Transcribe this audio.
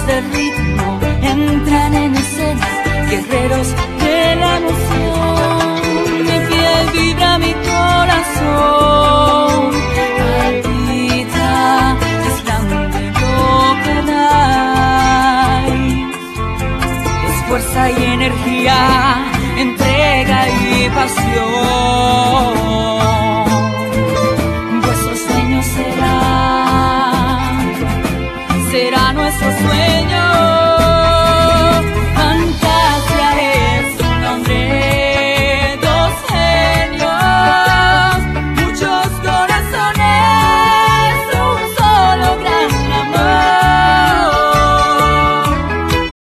del ritmo entran en escena, guerreros de la emoción. Mi piel vibra, mi corazón palpita, es grande lo que dais. Es fuerza y energía, entrega y pasión.